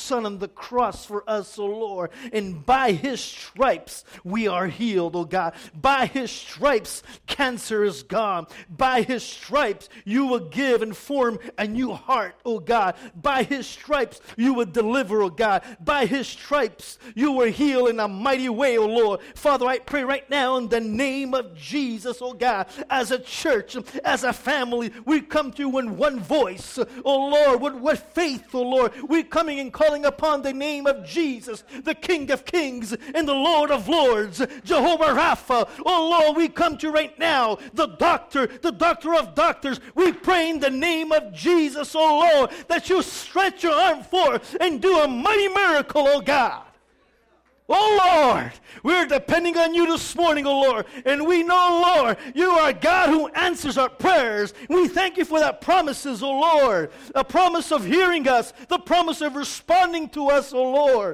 Son on the cross for us, O Lord. And by His stripes, we are healed, O God. By His stripes, cancer is gone. By His stripes, you will give and form a new heart, O God. By His stripes, you will deliver, O God. By His stripes, you will heal in a mighty way, O Lord. Father, I pray right now in the name of Jesus, O God, as a church, as a family, we come to you in one voice, O Lord, with faith, O Lord. We're coming and calling upon the name of Jesus, the King of Kings and the Lord of Lords, Jehovah Rapha. Oh Lord, we come to you right now, the doctor of doctors. We pray in the name of Jesus, oh Lord, that you stretch your arm forth and do a mighty miracle, oh God. Oh Lord, we're depending on you this morning, oh Lord. And we know, Lord, you are God who answers our prayers. We thank you for that promises, oh Lord. A promise of hearing us, the promise of responding to us, oh Lord.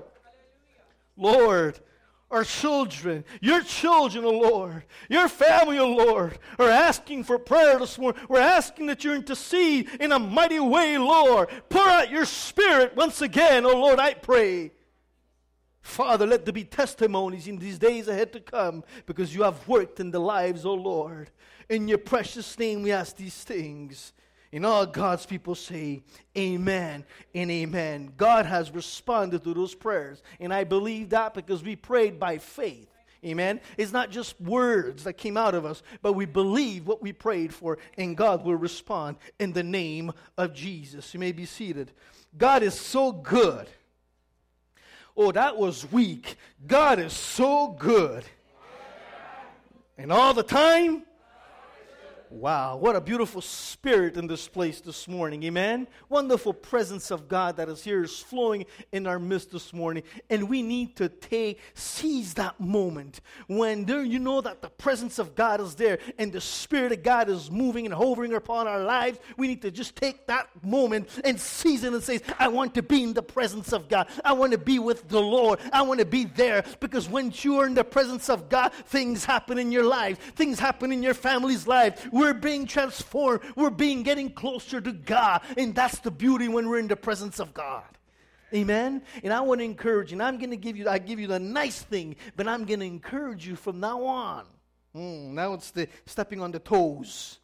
Lord, our children, your children, oh Lord, your family, oh Lord, are asking for prayer this morning. We're asking that you intercede in a mighty way, Lord. Pour out your Spirit once again, oh Lord, I pray. Father, let there be testimonies in these days ahead to come, because you have worked in the lives, oh Lord. In your precious name we ask these things. And all God's people say, amen and amen. God has responded to those prayers. And I believe that because we prayed by faith. Amen. It's not just words that came out of us, but we believe what we prayed for, and God will respond in the name of Jesus. You may be seated. God is so good. Oh, that was weak. God is so good. And all the time? Wow, what a beautiful spirit in this place this morning, amen? Wonderful presence of God that is here is flowing in our midst this morning. And we need to seize that moment when you know that the presence of God is there and the Spirit of God is moving and hovering upon our lives. We need to just take that moment and seize it and say, I want to be in the presence of God. I want to be with the Lord. I want to be there, because when you are in the presence of God, things happen in your life. Things happen in your family's life. We're being transformed. We're getting closer to God. And that's the beauty when we're in the presence of God. Amen? And I want to encourage you. And I'm going to give you the nice thing, but I'm going to encourage you from now on. Now it's the stepping on the toes.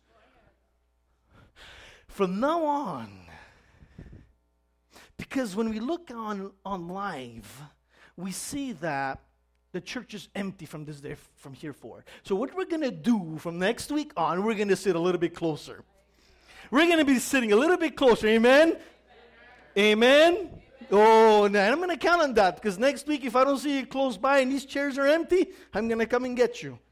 From now on, because when we look on live, we see that the church is empty from here forward. So what we're going to do from next week on, we're going to sit a little bit closer. We're going to be sitting a little bit closer. Amen? Amen? Oh, and I'm going to count on that, because next week, if I don't see you close by and these chairs are empty, I'm going to come and get you.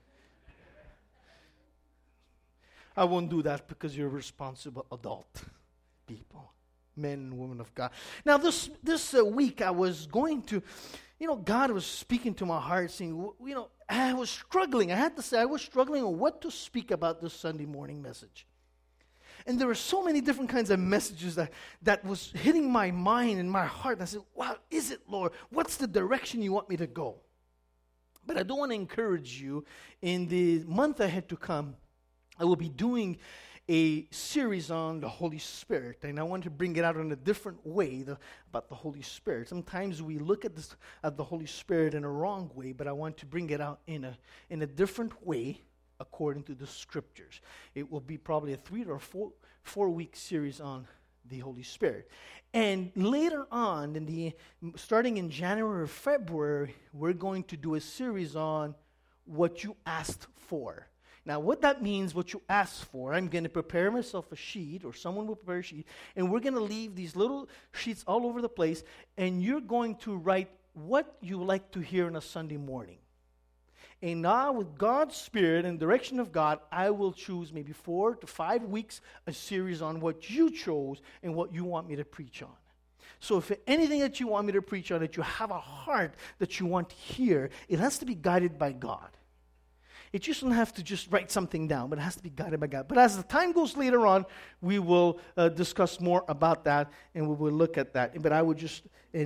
I won't do that, because you're responsible adult people, men and women of God. Now, this week I was going to... God was speaking to my heart, saying, I was struggling. I had to say, I was struggling on what to speak about this Sunday morning message. And there were so many different kinds of messages that was hitting my mind and my heart. And I said, wow, is it, Lord? What's the direction you want me to go? But I do want to encourage you, in the month ahead to come, I will be doing a series on the Holy Spirit, and I want to bring it out in a different way about the Holy Spirit. Sometimes we look at the Holy Spirit in a wrong way, but I want to bring it out in a different way according to the Scriptures. It will be probably a 3 or 4 week series on the Holy Spirit. And later on, starting in January or February, we're going to do a series on what you asked for. Now, what that means, what you ask for, I'm going to prepare myself a sheet, or someone will prepare a sheet, and we're going to leave these little sheets all over the place, and you're going to write what you like to hear on a Sunday morning. And now, with God's Spirit and direction of God, I will choose maybe 4 to 5 weeks, a series on what you chose and what you want me to preach on. So if anything that you want me to preach on, that you have a heart that you want to hear, it has to be guided by God. It just doesn't have to just write something down, but it has to be guided by God. But as the time goes later on, we will discuss more about that, and we will look at that. But I would just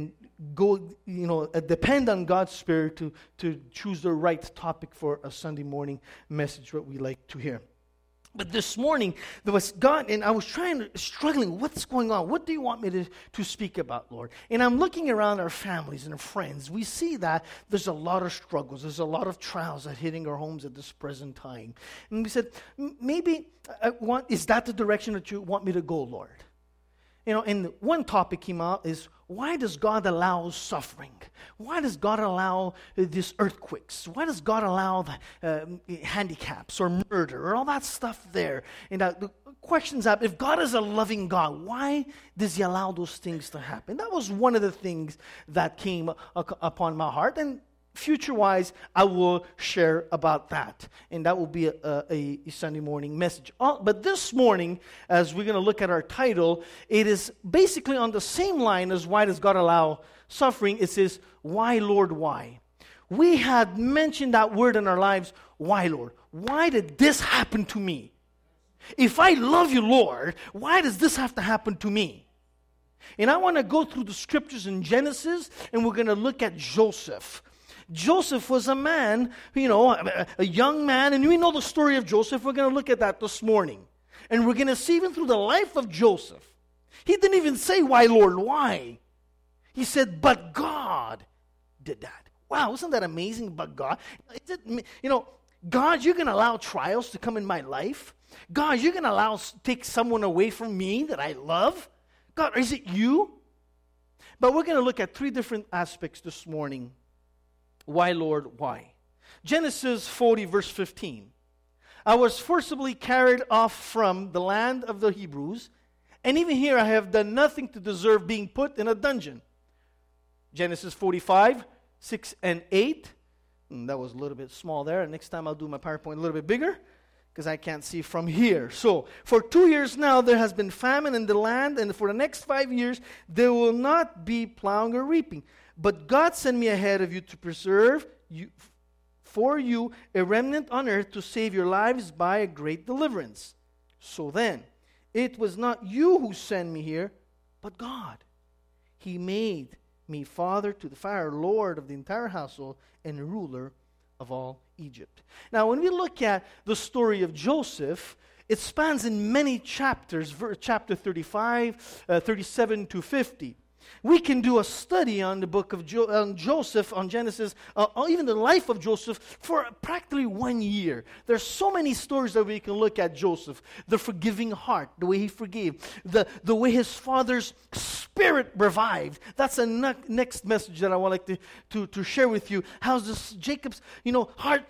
depend on God's Spirit to choose the right topic for a Sunday morning message, what we like to hear. But this morning, there was God, and I was struggling, what's going on? What do you want me to speak about, Lord? And I'm looking around our families and our friends. We see that there's a lot of struggles. There's a lot of trials that are hitting our homes at this present time. And we said, maybe is that the direction that you want me to go, Lord? And one topic came out is, why does God allow suffering? Why does God allow these earthquakes? Why does God allow handicaps or murder or all that stuff there? And the questions up, if God is a loving God, why does He allow those things to happen? That was one of the things that came upon my heart. And future-wise, I will share about that. And that will be a Sunday morning message. But this morning, as we're going to look at our title, it is basically on the same line as why does God allow suffering. It says, why, Lord, why? We had mentioned that word in our lives, why, Lord? Why did this happen to me? If I love you, Lord, why does this have to happen to me? And I want to go through the scriptures in Genesis, and we're going to look at Joseph. Joseph was a man, a young man, and we know the story of Joseph. We're going to look at that this morning. And we're going to see even through the life of Joseph. He didn't even say, why, Lord, why? He said, but God did that. Wow, isn't that amazing? But God. God, you're going to allow trials to come in my life? God, you're going to take someone away from me that I love? God, is it you? But we're going to look at three different aspects this morning. Why, Lord, why? Genesis 40, verse 15. I was forcibly carried off from the land of the Hebrews, and even here I have done nothing to deserve being put in a dungeon. Genesis 45, 6 and 8. That was a little bit small there. Next time I'll do my PowerPoint a little bit bigger, because I can't see from here. So, for 2 years now there has been famine in the land, and for the next 5 years there will not be plowing or reaping. But God sent me ahead of you to preserve for you a remnant on earth to save your lives by a great deliverance. So then, it was not you who sent me here, but God. He made me father to the Pharaoh, Lord of the entire household, and ruler of all Egypt. Now, when we look at the story of Joseph, it spans in many chapters, chapter 35, 37 to 50. We can do a study on the book of Joseph, on Genesis, even the life of Joseph, for practically 1 year. There's so many stories that we can look at Joseph. The forgiving heart, the way he forgave, the way his father's spirit revived. That's the next message that I would like to share with you. How this Jacob's heart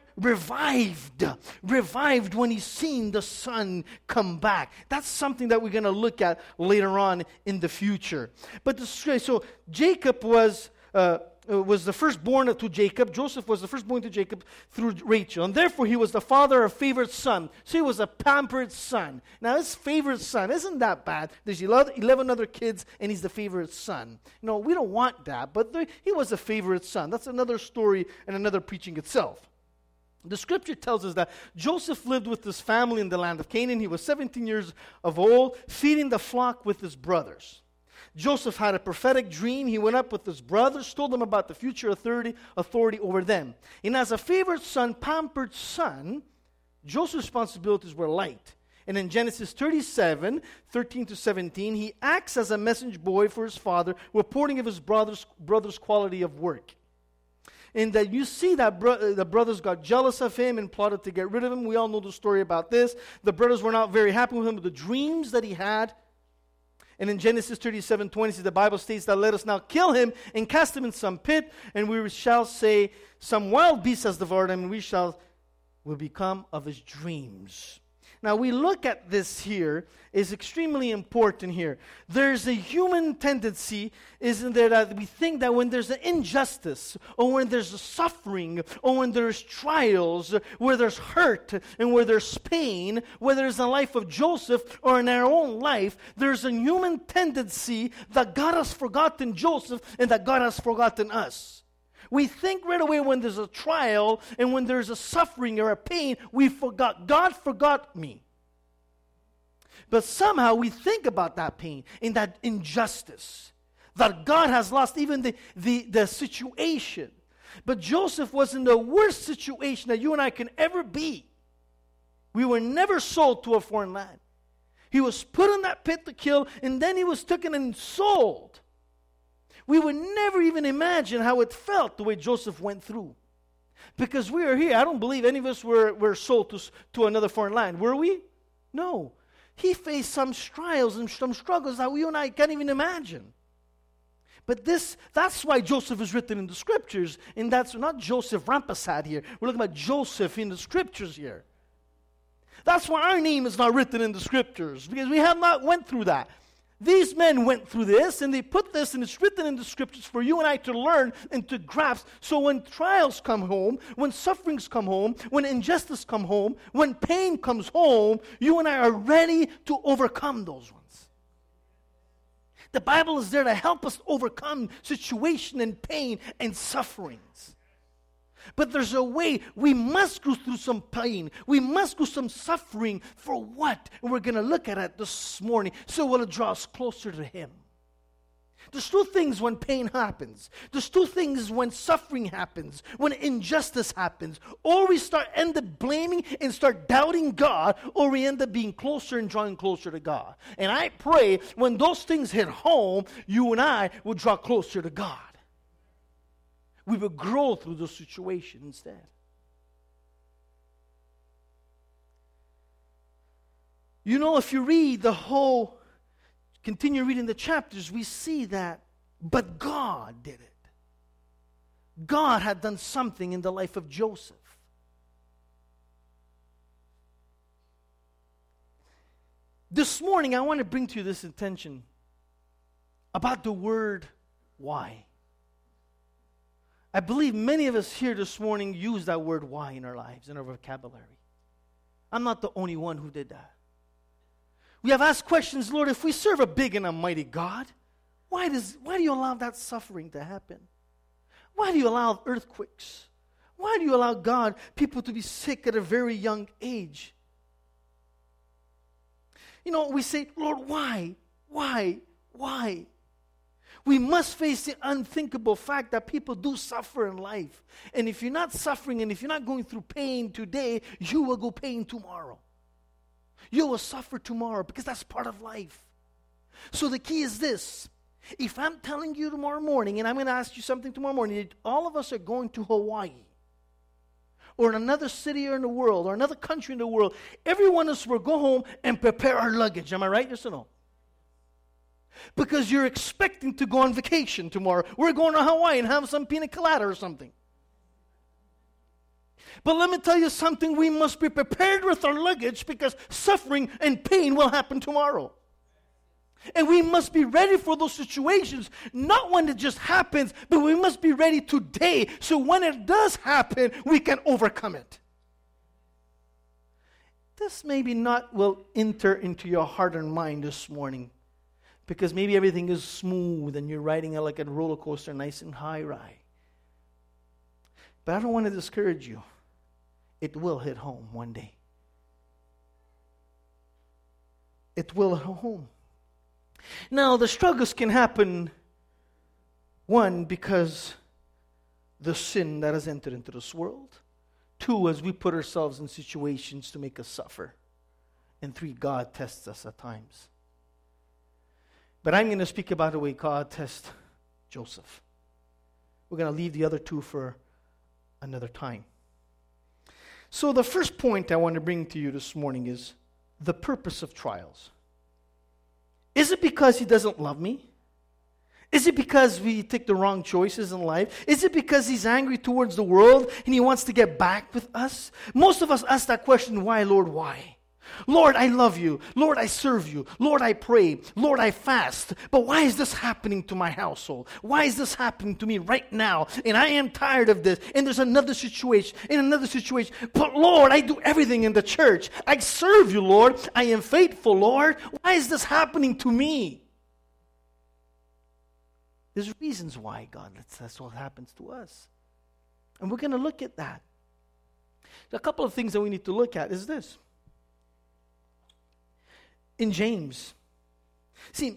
revived when he's seen the son come back. That's something that we're going to look at later on in the future. But so Jacob was the firstborn to Jacob. Joseph was the firstborn to Jacob through Rachel, and therefore he was the father of favorite son. So he was a pampered son. Now his favorite son isn't that bad. There's 11 other kids, and he's the favorite son. No, we don't want that, but he was a favorite son. That's another story and another preaching itself. The scripture tells us that Joseph lived with his family in the land of Canaan. He was 17 years of old, feeding the flock with his brothers. Joseph had a prophetic dream. He went up with his brothers, told them about the future authority over them. And as a favorite son, pampered son, Joseph's responsibilities were light. And in Genesis 37, 13 to 17, he acts as a messenger boy for his father, reporting of his brother's quality of work. And that you see that the brothers got jealous of him and plotted to get rid of him. We all know the story about this. The brothers were not very happy with him with the dreams that he had. And in Genesis 37:20, the Bible states that let us now kill him and cast him in some pit, and we shall say some wild beast has devoured him, and will become of his dreams. Now we look at this here, is extremely important here. There's a human tendency, isn't there, that we think that when there's an injustice, or when there's a suffering, or when there's trials, where there's hurt, and where there's pain, whether it's in the life of Joseph or in our own life, there's a human tendency that God has forgotten Joseph and that God has forgotten us. We think right away when there's a trial and when there's a suffering or a pain, God forgot me. But somehow we think about that pain and that injustice, that God has lost even the situation. But Joseph was in the worst situation that you and I can ever be. We were never sold to a foreign land. He was put in that pit to kill, and then he was taken and sold. We would never even imagine how it felt the way Joseph went through. Because we are here. I don't believe any of us were sold to another foreign land. Were we? No. He faced some trials and some struggles that you and I can't even imagine. But that's why Joseph is written in the Scriptures. And that's not Joseph Rampersad here. We're looking at Joseph in the Scriptures here. That's why our name is not written in the Scriptures. Because we have not went through that. These men went through this, and they put this, and it's written in the Scriptures for you and I to learn and to grasp. So when trials come home, when sufferings come home, when injustice come home, when pain comes home, you and I are ready to overcome those ones. The Bible is there to help us overcome situation and pain and sufferings. But there's a way. We must go through some pain. We must go through some suffering. For what? And we're going to look at it this morning. So will it draw us closer to Him. There's two things when pain happens. There's two things when suffering happens. When injustice happens. Or we end up blaming and start doubting God. Or we end up being closer and drawing closer to God. And I pray when those things hit home, you and I will draw closer to God. We will grow through those situations instead. You know, if you read continue reading the chapters, we see that, but God did it. God had done something in the life of Joseph. This morning, I want to bring to you this intention about the word why. I believe many of us here this morning use that word why in our lives, in our vocabulary. I'm not the only one who did that. We have asked questions, Lord, if we serve a big and a mighty God, why do you allow that suffering to happen? Why do you allow earthquakes? Why do you allow people to be sick at a very young age? You know, we say, Lord, why? Why? Why? We must face the unthinkable fact that people do suffer in life. And if you're not suffering and if you're not going through pain today, you will go pain tomorrow. You will suffer tomorrow because that's part of life. So the key is this. If I'm telling you tomorrow morning, and I'm going to ask you something tomorrow morning, all of us are going to Hawaii or in another city or in the world or another country in the world, every one of us will go home and prepare our luggage. Am I right? Yes or no? Because you're expecting to go on vacation tomorrow. We're going to Hawaii and have some pina colada or something. But let me tell you something. We must be prepared with our luggage because suffering and pain will happen tomorrow. And we must be ready for those situations. Not when it just happens, but we must be ready today. So when it does happen, we can overcome it. This maybe not will enter into your heart and mind this morning. Because maybe everything is smooth and you're riding it like a roller coaster, nice and high ride. But I don't want to discourage you. It will hit home one day. It will hit home. Now, the struggles can happen, one, because the sin that has entered into this world. Two, as we put ourselves in situations to make us suffer. And three, God tests us at times. But I'm going to speak about the way God tests Joseph. We're going to leave the other two for another time. So the first point I want to bring to you this morning is the purpose of trials. Is it because He doesn't love me? Is it because we take the wrong choices in life? Is it because He's angry towards the world and He wants to get back with us? Most of us ask that question, why, Lord, why? Lord, I love you. Lord, I serve you. Lord, I pray. Lord, I fast. But why is this happening to my household? Why is this happening to me right now? And I am tired of this. And there's another situation, and another situation. But Lord, I do everything in the church. I serve you, Lord. I am faithful, Lord. Why is this happening to me? There's reasons why, God, that's what happens to us. And we're going to look at that. A couple of things that we need to look at is this. In James. See,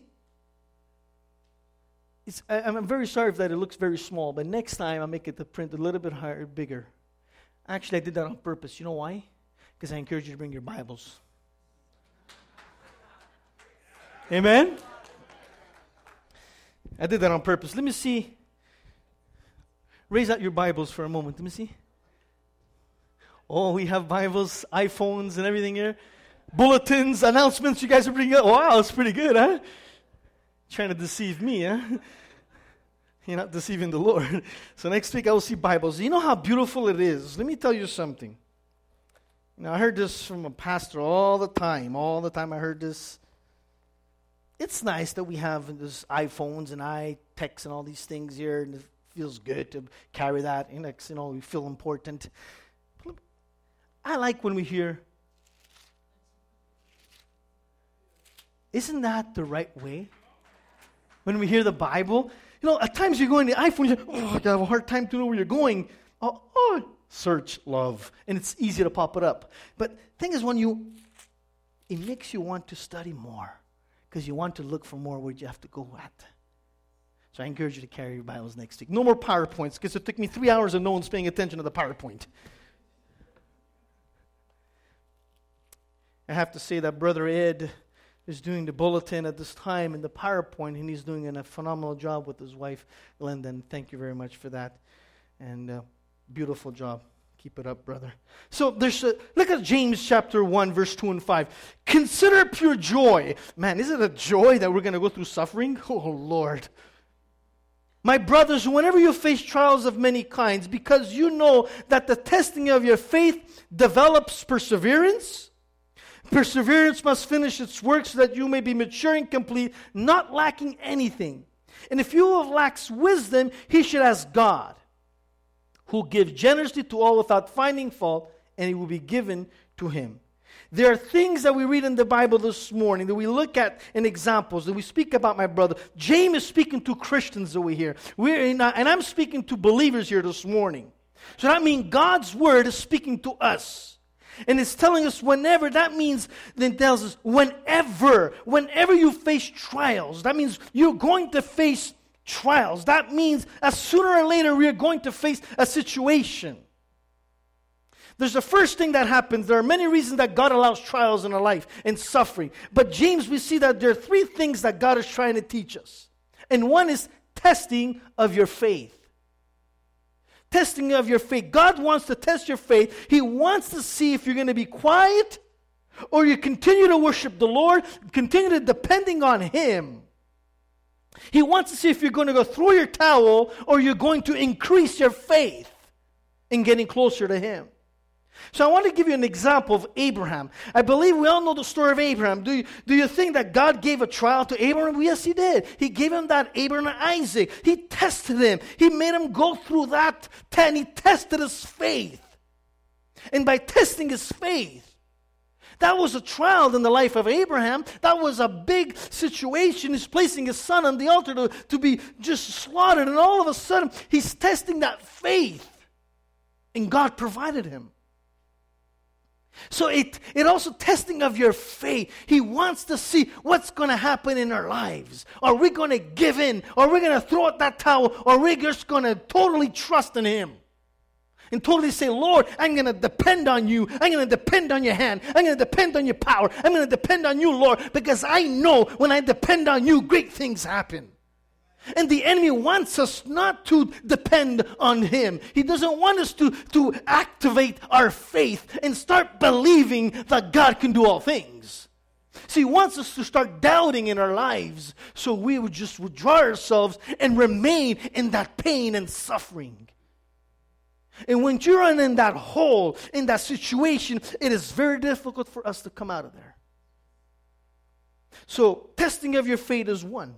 I'm very sorry that it looks very small, but next time I'll make it the print a little bit higher, bigger. Actually, I did that on purpose. You know why? Because I encourage you to bring your Bibles. Amen? I did that on purpose. Let me see. Raise out your Bibles for a moment. Let me see. Oh, we have Bibles, iPhones, and everything here. Bulletins, announcements you guys are bringing up. Wow, it's pretty good, huh? Trying to deceive me, huh? You're not deceiving the Lord. So next week I will see Bibles. You know how beautiful it is? Let me tell you something. Now, I heard this from a pastor all the time. All the time I heard this. It's nice that we have these iPhones and iText and all these things here, and it feels good to carry that. You know, we feel important. I like when we hear, isn't that the right way? When we hear the Bible, you know, at times you go in the iPhone, you say, oh, I have a hard time to know where you're going. Oh, search love, and it's easy to pop it up. But the thing is, it makes you want to study more, because you want to look for more where you have to go at. So I encourage you to carry your Bibles next week. No more PowerPoints, because it took me 3 hours and no one's paying attention to the PowerPoint. I have to say that Brother Ed is doing the bulletin at this time and the PowerPoint, and he's doing a phenomenal job with his wife, Glenda. Thank you very much for that. And beautiful job. Keep it up, brother. So look at James chapter 1, verse 2 and 5. Consider it pure joy. Man, is it a joy that we're going to go through suffering? Oh, Lord. My brothers, whenever you face trials of many kinds, because you know that the testing of your faith develops perseverance. Perseverance must finish its work so that you may be mature and complete, not lacking anything. And if you have lacked wisdom, he should ask God, who gives generously to all without finding fault, and it will be given to him. There are things that we read in the Bible this morning that we look at in examples, that we speak about, my brother. James is speaking to Christians over here. And I'm speaking to believers here this morning. So that means God's word is speaking to us. And it's telling us whenever, that means, then tells us whenever you face trials, that means you're going to face trials. That means as sooner or later we are going to face a situation. There's the first thing that happens. There are many reasons that God allows trials in our life and suffering. But James, we see that there are three things that God is trying to teach us. And one is testing of your faith. Testing of your faith. God wants to test your faith. He wants to see if you're going to be quiet or you continue to worship the Lord, continue to depending on Him. He wants to see if you're going to go throw your towel or you're going to increase your faith in getting closer to Him. So I want to give you an example of Abraham. I believe we all know the story of Abraham. Do you think that God gave a trial to Abraham? Yes, He did. He gave him that Abraham and Isaac. He tested him. He made him go through that and he tested his faith. And by testing his faith, that was a trial in the life of Abraham. That was a big situation. He's placing his son on the altar to be just slaughtered. And all of a sudden, he's testing that faith. And God provided him. So it also testing of your faith. He wants to see what's going to happen in our lives. Are we going to give in? Are we going to throw out that towel? Or are we just going to totally trust in Him? And totally say, Lord, I'm going to depend on You. I'm going to depend on Your hand. I'm going to depend on Your power. I'm going to depend on You, Lord, because I know when I depend on You, great things happen. And the enemy wants us not to depend on Him. He doesn't want us to activate our faith and start believing that God can do all things. So He wants us to start doubting in our lives so we would just withdraw ourselves and remain in that pain and suffering. And when you're in that hole, in that situation, it is very difficult for us to come out of there. So testing of your faith is one.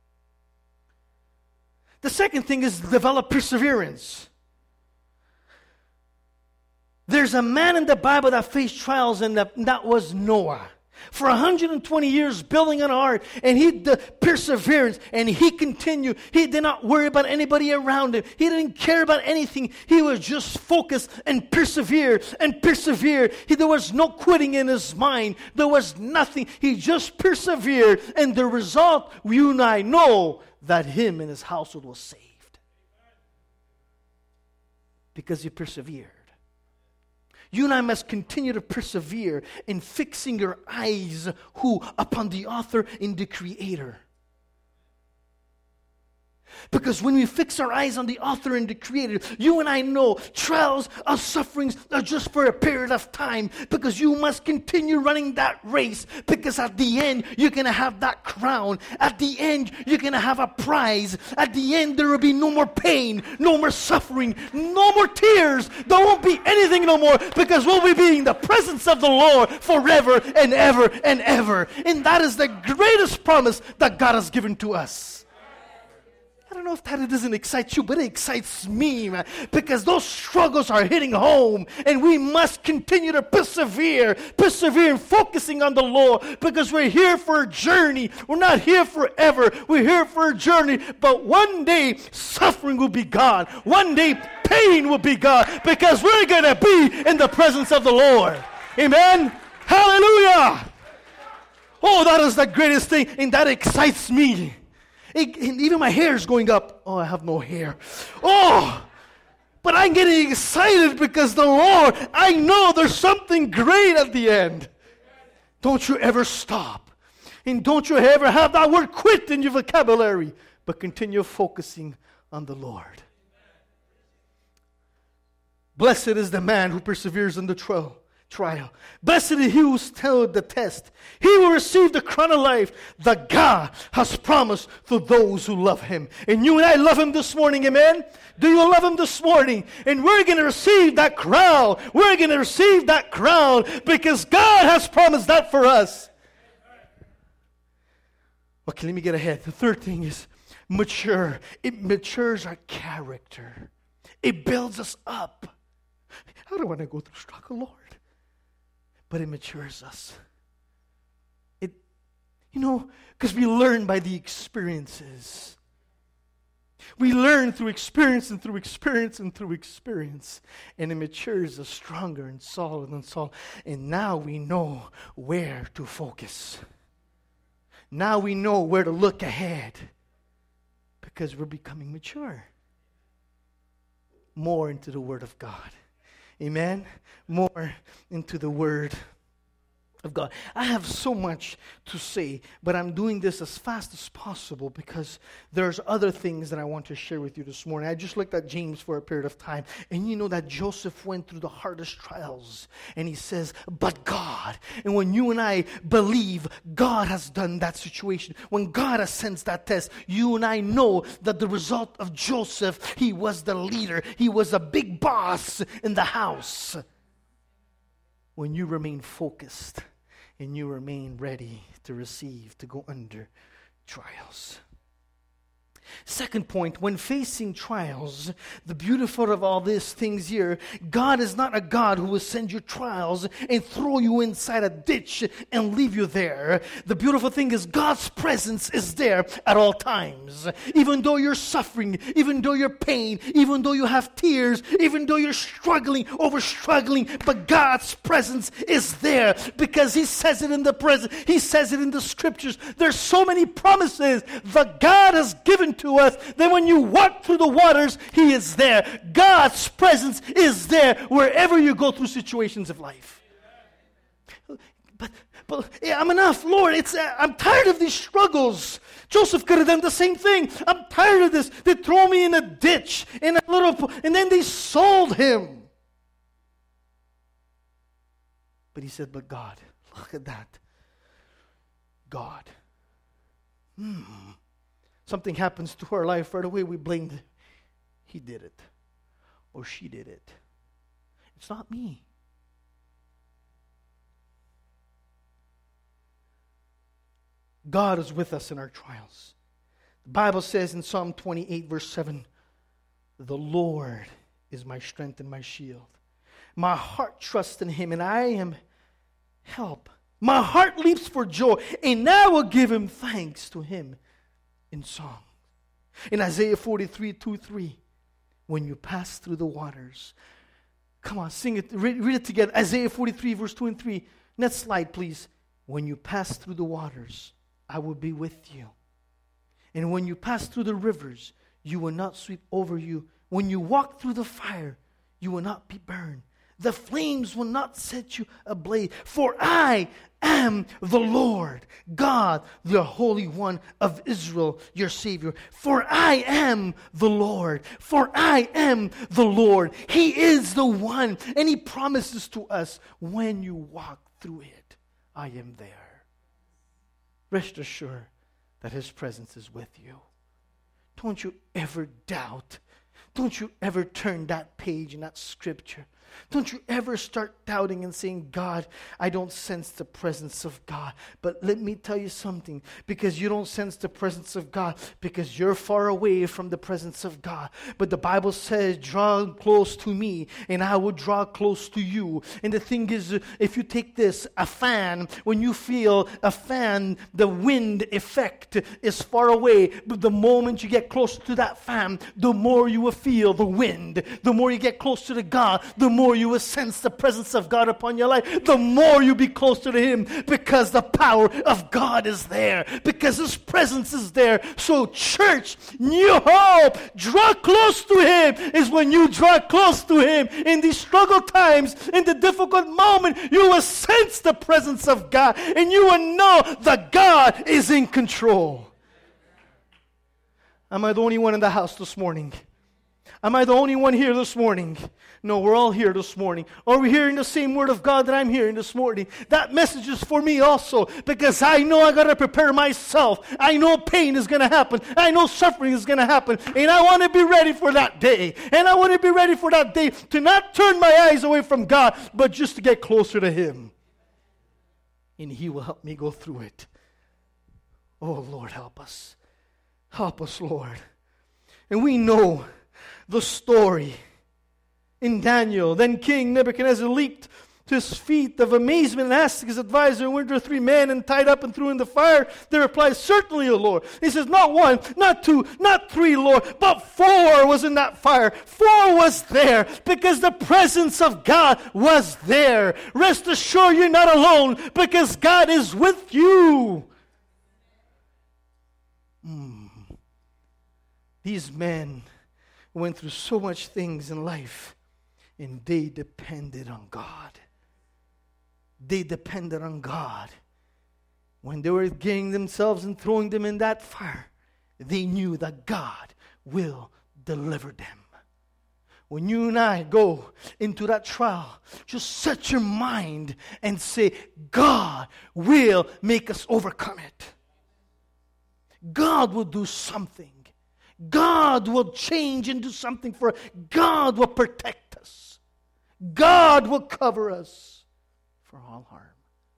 The second thing is develop perseverance. There's a man in the Bible that faced trials, and that was Noah. For 120 years building an ark, and he perseverance, and he continued. He did not worry about anybody around him. He didn't care about anything. He was just focused and persevered and persevered. There was no quitting in his mind. There was nothing. He just persevered, and the result, you and I know, that him and his household was saved. Because he persevered. You and I must continue to persevere in fixing your eyes, who? Upon the author and the creator. Because when we fix our eyes on the author and the creator, you and I know trials or sufferings are just for a period of time, because you must continue running that race, because at the end you're going to have that crown. At the end you're going to have a prize. At the end there will be no more pain, no more suffering, no more tears. There won't be anything no more, because we'll be in the presence of the Lord forever and ever and ever. And that is the greatest promise that God has given to us. I don't know if that doesn't excite you, but it excites me, man, because those struggles are hitting home, and we must continue to persevere in focusing on the Lord, because we're here for a journey. We're not here forever. We're here for a journey, but one day suffering will be gone. One day pain will be gone, because we're going to be in the presence of the Lord. Amen? Hallelujah! Oh, that is the greatest thing, and that excites me. And even my hair is going up. Oh, I have no hair. Oh, but I'm getting excited because the Lord, I know there's something great at the end. Don't you ever stop. And don't you ever have that word quit in your vocabulary, but continue focusing on the Lord. Blessed is the man who perseveres in the trial. Blessed is he who stood the test. He will receive the crown of life that God has promised to those who love him. And you and I love him this morning, amen? Do you love him this morning? And we're going to receive that crown. We're going to receive that crown because God has promised that for us. Okay, let me get ahead. The third thing is mature. It matures our character. It builds us up. I don't want to go through struggle, Lord. But it matures us. Because we learn by the experiences. We learn through experience and through experience and through experience. And it matures us stronger and solid and solid. And now we know where to focus. Now we know where to look ahead. Because we're becoming mature. More into the Word of God. Amen? More into the Word of God. I have so much to say, but I'm doing this as fast as possible because there's other things that I want to share with you this morning. I just looked at James for a period of time, and you know that Joseph went through the hardest trials, and he says, but God. And when you and I believe God has done that situation, when God has sent that test, you and I know that the result of Joseph, he was the leader. He was a big boss in the house. When you remain focused and you remain ready to receive, to go under trials. Second point, when facing trials, the beautiful of all these things here, God is not a God who will send you trials and throw you inside a ditch and leave you there. The beautiful thing is God's presence is there at all times. Even though you're suffering, even though you're pain, even though you have tears, even though you're struggling, but God's presence is there because He says it in the present. He says it in the scriptures. There's so many promises that God has given to us, then when you walk through the waters, He is there. God's presence is there wherever you go through situations of life. But I'm enough, Lord. I'm tired of these struggles. Joseph could have done the same thing. I'm tired of this. They throw me in a ditch, and then they sold him. But he said, but God, look at that. God. Something happens to our life right away, we blame he did it or she did it. It's not me. God is with us in our trials. The Bible says in Psalm 28 verse 7, the Lord is my strength and my shield. My heart trusts in Him and I am help. My heart leaps for joy and I will give Him thanks to Him in song. In Isaiah 43, 2-3, when you pass through the waters. Come on, sing it, read it together. Isaiah 43, verse 2 and 3. Next slide, please. When you pass through the waters, I will be with you. And when you pass through the rivers, you will not sweep over you. When you walk through the fire, you will not be burned. The flames will not set you ablaze. For I am the Lord, God, the Holy One of Israel, your Savior. For I am the Lord. For I am the Lord. He is the one. And He promises to us, when you walk through it, I am there. Rest assured that His presence is with you. Don't you ever doubt. Don't you ever turn that page in that scripture. Don't you ever start doubting and saying, God, I don't sense the presence of God. But let me tell you something. Because you don't sense the presence of God, because you're far away from the presence of God. But the Bible says, draw close to me, and I will draw close to you. And the thing is, if you take this, a fan, when you feel a fan, the wind effect is far away. But the moment you get close to that fan, the more you will feel the wind. The more you get close to the God, the more you will sense the presence of God upon your life, the more you be closer to Him, because the power of God is there, because His presence is there. So church, new hope, draw close to Him is when you draw close to Him in these struggle times, in the difficult moment, you will sense the presence of God, and you will know that God is in control. Am I the only one in the house this morning? Am I the only one here this morning? No, we're all here this morning. Are we hearing the same word of God that I'm hearing this morning? That message is for me also, because I know I got to prepare myself. I know pain is going to happen. I know suffering is going to happen. And I want to be ready for that day. And I want to be ready for that day to not turn my eyes away from God, but just to get closer to Him. And He will help me go through it. Oh, Lord, help us. Help us, Lord. And we know the story in Daniel. Then King Nebuchadnezzar leaped to his feet of amazement and asked his advisor, "Weren't there 3 men and tied up and threw in the fire?" They replied, "Certainly, O Lord." He says, "Not 1, not 2, not 3, Lord, but 4 was in that fire." 4 was there because the presence of God was there. Rest assured you're not alone, because God is with you. These men went through so much things in life, and they depended on God. They depended on God. When they were getting themselves and throwing them in that fire, they knew that God will deliver them. When you and I go into that trial, just set your mind and say, God will make us overcome it. God will do something. God will change and do something for us. God will protect us. God will cover us for all harm.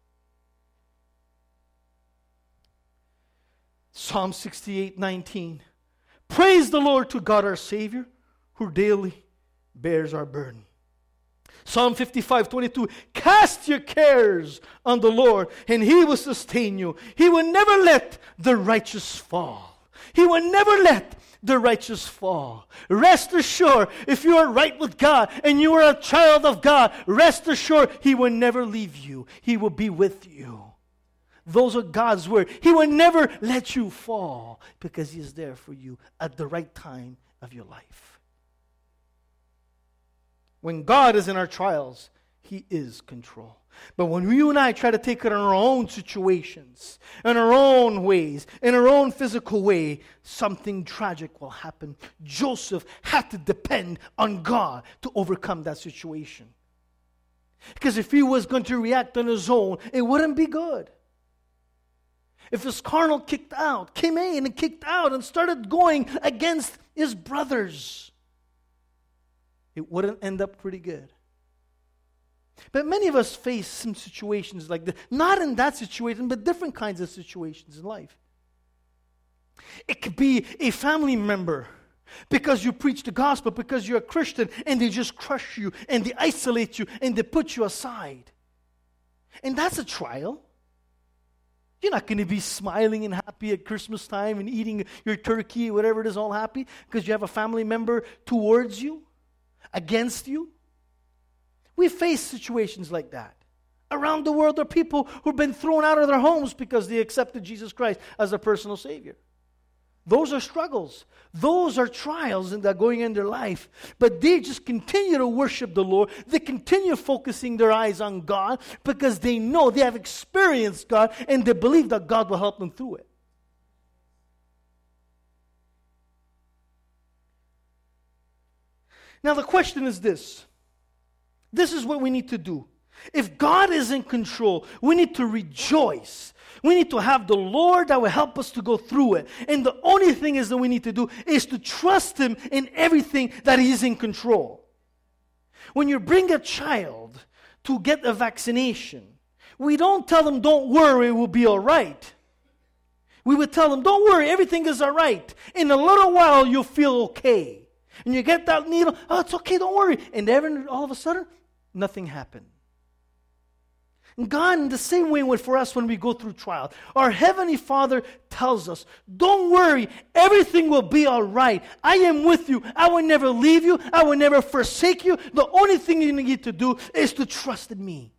Psalm 68:19. Praise the Lord to God our Savior, who daily bears our burden. Psalm 55:22. Cast your cares on the Lord, and He will sustain you. He will never let the righteous fall. He will never let the righteous fall. Rest assured, if you are right with God and you are a child of God, rest assured He will never leave you. He will be with you. Those are God's word. He will never let you fall, because He is there for you at the right time of your life. When God is in our trials, He is control. But when you and I try to take it in our own situations, in our own ways, in our own physical way, something tragic will happen. Joseph had to depend on God to overcome that situation. Because if he was going to react on his own, it wouldn't be good. If his carnal came in and kicked out and started going against his brothers, it wouldn't end up pretty good. But many of us face some situations like this. Not in that situation, but different kinds of situations in life. It could be a family member, because you preach the gospel, because you're a Christian, and they just crush you, and they isolate you, and they put you aside. And that's a trial. You're not going to be smiling and happy at Christmas time and eating your turkey, whatever it is, all happy, because you have a family member towards you, against you. We face situations like that. Around the world, there are people who've been thrown out of their homes because they accepted Jesus Christ as their personal Savior. Those are struggles. Those are trials that are going in their life. But they just continue to worship the Lord. They continue focusing their eyes on God because they know they have experienced God and they believe that God will help them through it. Now the question is this. This is what we need to do. If God is in control, we need to rejoice. We need to have the Lord that will help us to go through it. And the only thing is that we need to do is to trust Him in everything that He's in control. When you bring a child to get a vaccination, we don't tell them, don't worry, it will be all right. We would tell them, don't worry, everything is all right. In a little while, you'll feel okay. And you get that needle, oh, it's okay, don't worry. And then all of a sudden, nothing happened. And God, in the same way for us when we go through trial, our Heavenly Father tells us, don't worry, everything will be all right. I am with you. I will never leave you. I will never forsake you. The only thing you need to do is to trust in me.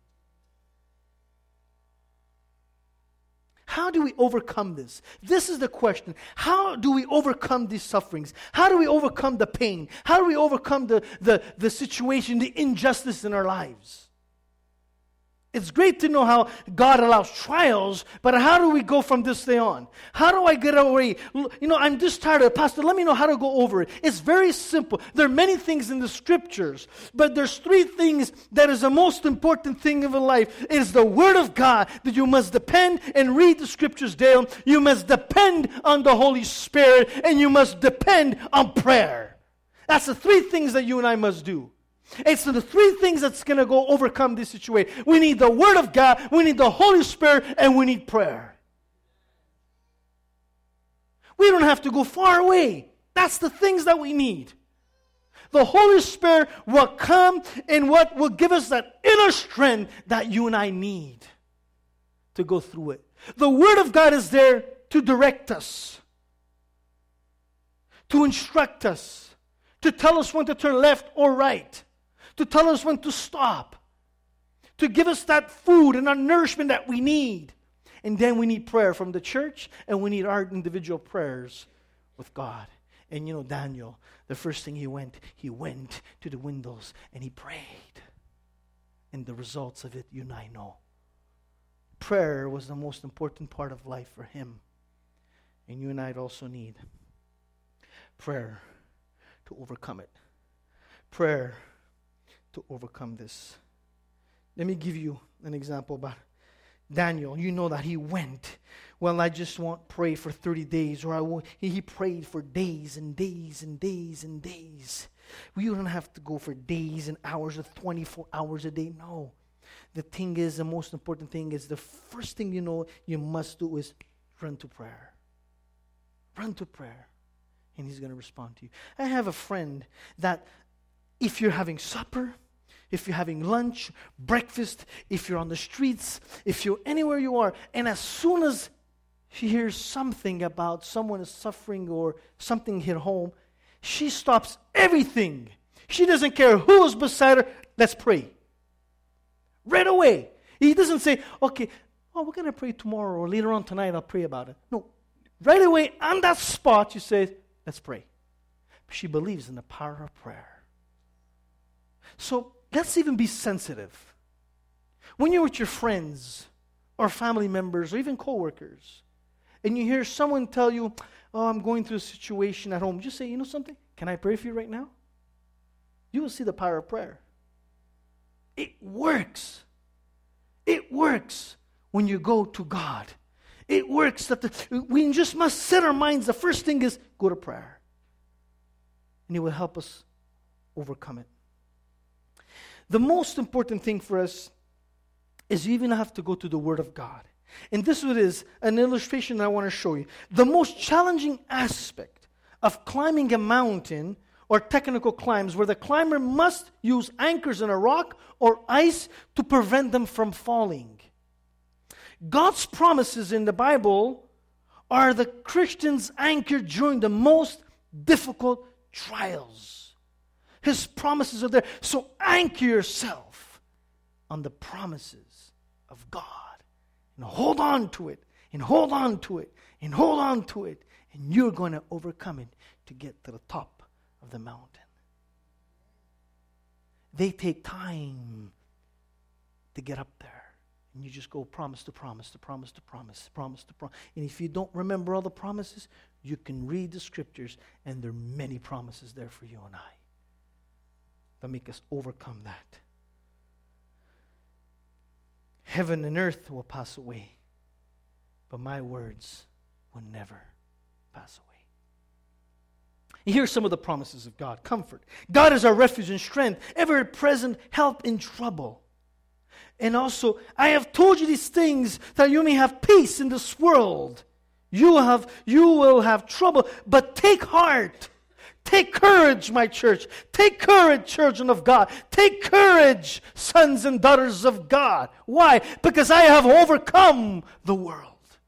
How do we overcome this? This is the question. How do we overcome these sufferings? How do we overcome the pain? How do we overcome the situation, the injustice in our lives? It's great to know how God allows trials, but how do we go from this day on? How do I get away? I'm just tired. Pastor, let me know how to go over it. It's very simple. There are many things in the Scriptures, but there's 3 things that is the most important thing in life. It is the Word of God that you must depend and read the Scriptures daily. You must depend on the Holy Spirit, and you must depend on prayer. That's the 3 things that you and I must do. It's the 3 things that's going to go overcome this situation. We need the Word of God, we need the Holy Spirit, and we need prayer. We don't have to go far away. That's the things that we need. The Holy Spirit will come and what will give us that inner strength that you and I need to go through it. The Word of God is there to direct us, to instruct us, to tell us when to turn left or right, to tell us when to stop, to give us that food and our nourishment that we need. And then we need prayer from the church, and we need our individual prayers with God. And Daniel, the first thing he went to the windows and he prayed. And the results of it, you and I know. Prayer was the most important part of life for him. And you and I also need prayer to overcome it. Prayer to overcome this. Let me give you an example about Daniel. You know that he went. Well, I just won't pray for 30 days, or he prayed for days and days and days and days. We don't have to go for days and hours of 24 hours a day. No. The thing is, the most important thing is the first thing you must do is run to prayer. Run to prayer. And He's going to respond to you. I have a friend that if you're having supper, if you're having lunch, breakfast, if you're on the streets, if you're anywhere you are, and as soon as she hears something about someone is suffering or something hit home, she stops everything. She doesn't care who is beside her. Let's pray. Right away. He doesn't say, okay, we're going to pray tomorrow or later on tonight I'll pray about it. No. Right away, on that spot, she says, let's pray. She believes in the power of prayer. So let's even be sensitive. When you're with your friends or family members or even coworkers, and you hear someone tell you, I'm going through a situation at home, just say, something? Can I pray for you right now? You will see the power of prayer. It works. It works when you go to God. It works that we just must set our minds. The first thing is go to prayer. And it will help us overcome it. The most important thing for us is you even have to go to the Word of God. And this is an illustration that I want to show you. The most challenging aspect of climbing a mountain or technical climbs where the climber must use anchors in a rock or ice to prevent them from falling. God's promises in the Bible are the Christian's anchor during the most difficult trials. His promises are there. So anchor yourself on the promises of God. And hold on to it. And hold on to it. And hold on to it. And you're going to overcome it to get to the top of the mountain. They take time to get up there. And you just go promise to promise to promise to promise, promise to promise. And if you don't remember all the promises, you can read the scriptures, and there are many promises there for you and I that make us overcome that. Heaven and earth will pass away, but my words will never pass away. Here are some of the promises of God. Comfort. God is our refuge and strength, ever-present help in trouble. And also, I have told you these things that you may have peace in this world. You will have trouble, but take heart. Take courage, my church. Take courage, children of God. Take courage, sons and daughters of God. Why? Because I have overcome the world.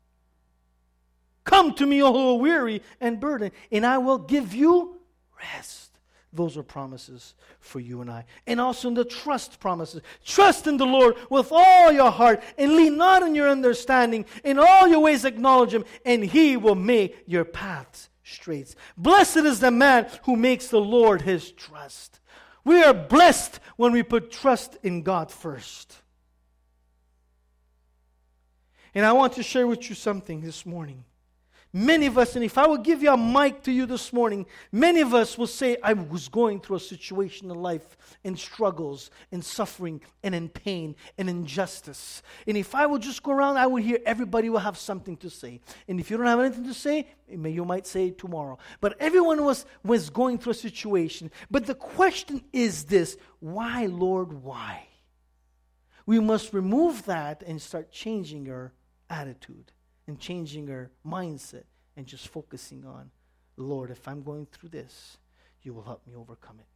Come to me, all who are weary and burdened, and I will give you rest. Those are promises for you and I. And also in the trust promises. Trust in the Lord with all your heart, and lean not on your understanding. In all your ways acknowledge Him, and He will make your paths straight. Blessed is the man who makes the Lord his trust. We are blessed when we put trust in God first. And I want to share with you something this morning. Many of us, and if I would give you a mic to you this morning, many of us will say, I was going through a situation in life, in struggles, in suffering, and in pain, and injustice. And if I would just go around, I would hear everybody will have something to say. And if you don't have anything to say, you might say it tomorrow. But everyone was going through a situation. But the question is this: why, Lord, why? We must remove that and start changing our attitude and changing our mindset and just focusing on, Lord, if I'm going through this, you will help me overcome it.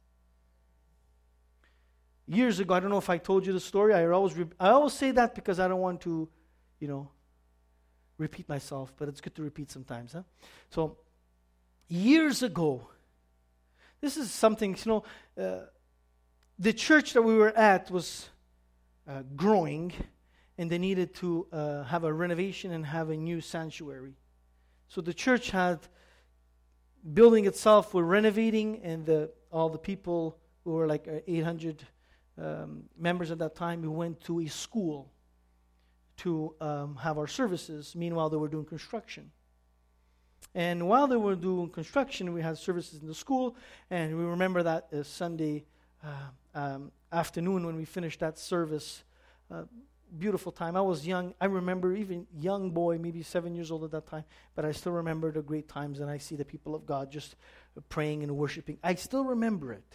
Years ago, I don't know if I told you the story. I always say that because I don't want to, repeat myself, but it's good to repeat sometimes, huh? So, years ago, this is something, the church that we were at was growing, and they needed to have a renovation and have a new sanctuary. So the church had, building itself, were renovating, and all the people who were like 800 members at that time, we went to a school to have our services. Meanwhile, they were doing construction. And while they were doing construction, we had services in the school, and we remember that Sunday afternoon when we finished that service. Beautiful time. I was young. I remember, even young boy, maybe 7 years old at that time, but I still remember the great times, and I see the people of God just praying and worshiping. I still remember it.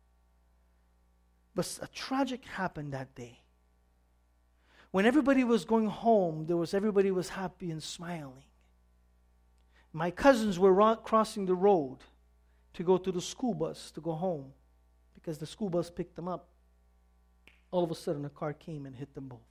But a tragic happened that day. When everybody was going home, everybody was happy and smiling. My cousins were crossing the road to go to the school bus to go home because the school bus picked them up. All of a sudden, a car came and hit them both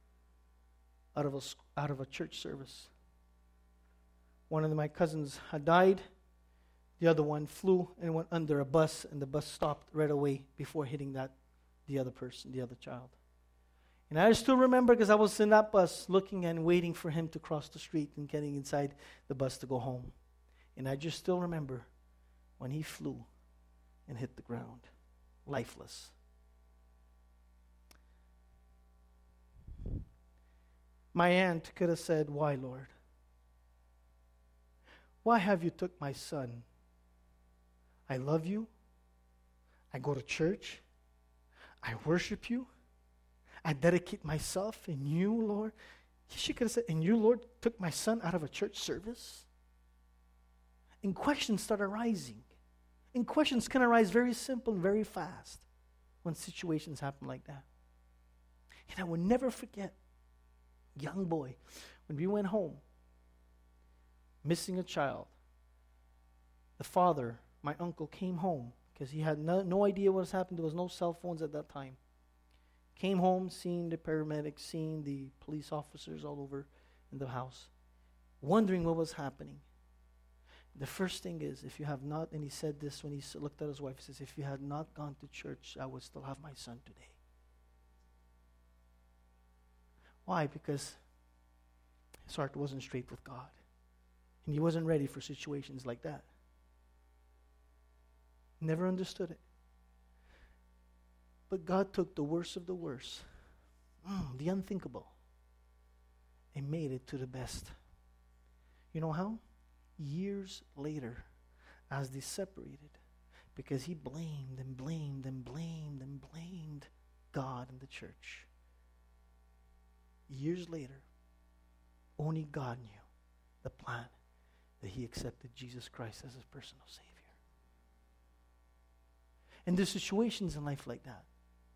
out of a church service. One of my cousins had died. The other one flew and went under a bus, and the bus stopped right away before hitting the other person, the other child. And I still remember because I was in that bus looking and waiting for him to cross the street and getting inside the bus to go home. And I just still remember when he flew and hit the ground, lifeless. My aunt could have said, "Why, Lord? Why have you took my son? I love you. I go to church. I worship you. I dedicate myself in you, Lord." She could have said, "And you, Lord, took my son out of a church service?" And questions start arising. And questions can arise very simple and very fast when situations happen like that. And I will never forget, young boy, when we went home, missing a child. The father, my uncle, came home because he had no idea what was happening. There was no cell phones at that time. Came home, seeing the paramedics, seeing the police officers all over in the house, wondering what was happening. The first thing is, if you have not, and he said this when he looked at his wife, he says, "If you had not gone to church, I would still have my son today." Why? Because his heart wasn't straight with God. And he wasn't ready for situations like that. Never understood it. But God took the worst of the worst, the unthinkable, and made it to the best. You know how? Years later, as they separated, because he blamed and blamed and blamed and blamed God and the church. Years later, only God knew the plan that he accepted Jesus Christ as his personal Savior. And there's situations in life like that.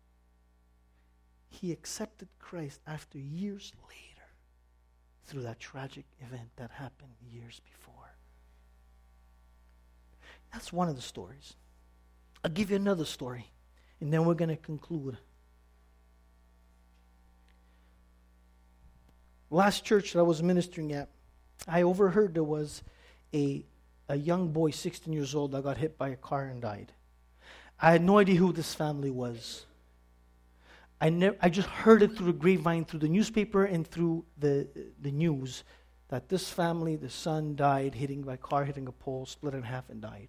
He accepted Christ after years later through that tragic event that happened years before. That's one of the stories. I'll give you another story, and then we're going to conclude. Last church that I was ministering at, I overheard there was a young boy, 16 years old, that got hit by a car and died. I had no idea who this family was. I just heard it through the grapevine, through the newspaper, and through the news, that this family, the son died hitting by car, hitting a pole, split in half, and died.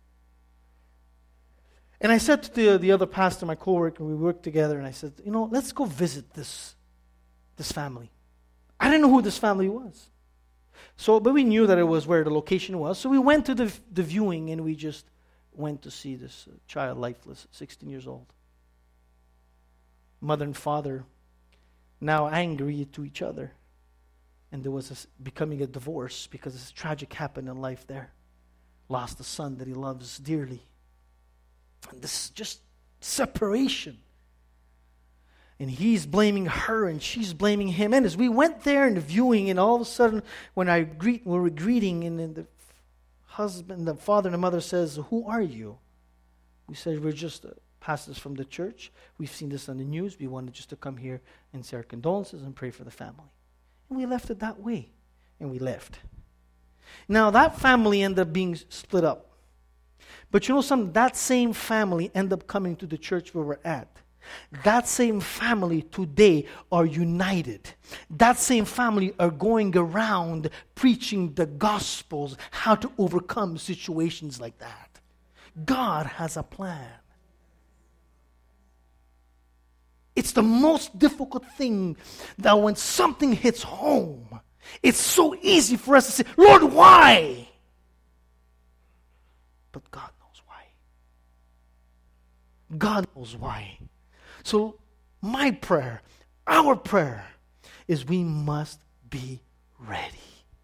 And I said to the other pastor, my coworker, we worked together, and I said, let's go visit this family. I didn't know who this family was. But we knew that it was where the location was. So we went to the viewing, and we just went to see this child, lifeless, 16 years old. Mother and father now angry to each other. And there was becoming a divorce because this tragic happened in life there. Lost a son that he loves dearly. And this is just separation. And he's blaming her and she's blaming him. And as we went there in the viewing, and all of a sudden when we were greeting, and then the husband, the father and the mother says, "Who are you?" We said, "We're just pastors from the church. We've seen this on the news. We wanted just to come here and say our condolences and pray for the family." And we left it that way. And we left. Now that family ended up being split up. But you know something? That same family ended up coming to the church where we're at. That same family today are united. That same family are going around preaching the gospels, how to overcome situations like that. God has a plan. It's the most difficult thing that when something hits home, it's so easy for us to say, "Lord, why?" But God knows why. God knows why. So my prayer, our prayer, is we must be ready.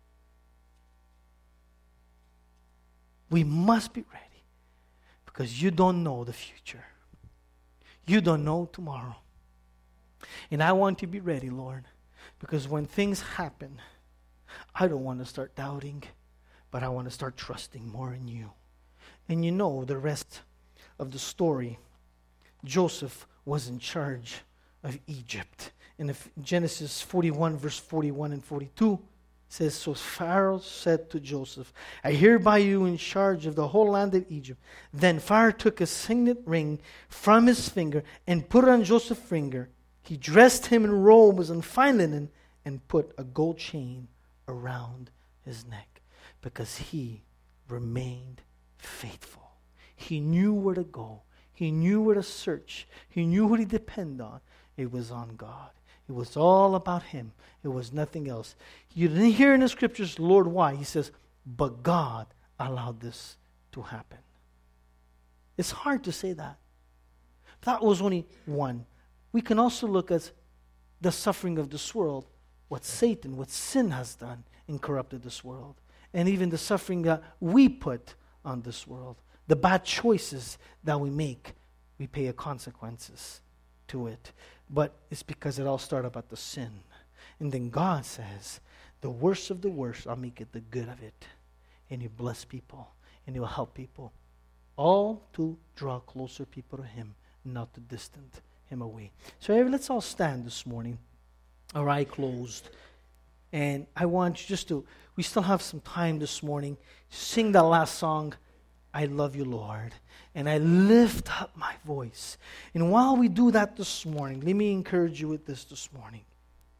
We must be ready. Because you don't know the future. You don't know tomorrow. And I want to be ready, Lord. Because when things happen, I don't want to start doubting, but I want to start trusting more in you. And you know the rest of the story. Joseph was in charge of Egypt. In Genesis 41, verse 41 and 42, says, "So Pharaoh said to Joseph, I hereby you in charge of the whole land of Egypt. Then Pharaoh took a signet ring from his finger and put it on Joseph's finger. He dressed him in robes and fine linen and put a gold chain around his neck because he remained faithful." He knew where to go. He knew where to search. He knew who to depend on. It was on God. It was all about him. It was nothing else. You didn't hear in the scriptures, "Lord, why?" He says, "But God allowed this to happen." It's hard to say that. That was only one. We can also look at the suffering of this world, what Satan, what sin has done and corrupted this world. And even the suffering that we put on this world. The bad choices that we make, we pay a consequences to it. But it's because it all started about the sin. And then God says, the worst of the worst, I'll make it the good of it. And you bless people. And you will help people. All to draw closer people to him, not to distance him away. So let's all stand this morning. Our eye closed. And I want you just to, we still have some time this morning. Sing that last song, "I Love You, Lord." And I lift up my voice. And while we do that this morning, let me encourage you with this morning.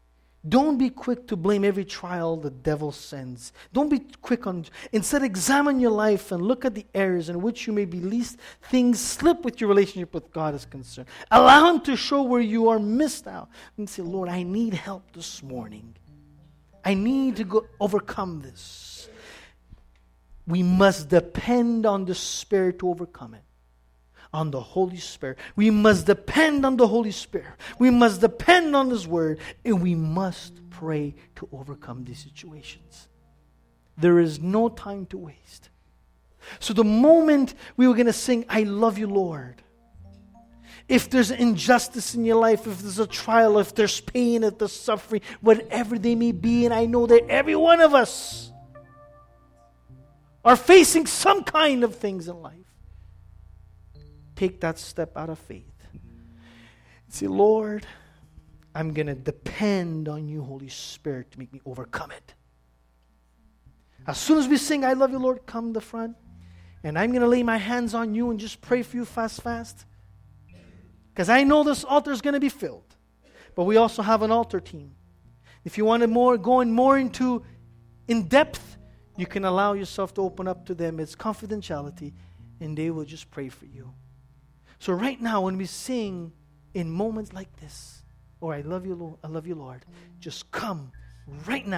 Don't be quick to blame every trial the devil sends. Don't be quick on... Instead, examine your life and look at the areas in which you may be least things slip with your relationship with God is concerned. Allow Him to show where you are missed out. And say, Lord, I need help this morning. I need to overcome this. We must depend on the Spirit to overcome it. On the Holy Spirit. We must depend on the Holy Spirit. We must depend on His Word. And we must pray to overcome these situations. There is no time to waste. So the moment we were going to sing, I love you, Lord. If there's injustice in your life, if there's a trial, if there's pain, if there's suffering, whatever they may be, and I know that every one of us are facing some kind of things in life. Take that step out of faith. Say, Lord, I'm going to depend on you, Holy Spirit, to make me overcome it. As soon as we sing, I love you, Lord, come to the front. And I'm going to lay my hands on you and just pray for you fast. Because I know this altar is going to be filled. But we also have an altar team. If you want to go more into in depth, you can allow yourself to open up to them. It's confidentiality. And they will just pray for you. So right now, when we sing in moments like this, or I love you, Lord, just come right now.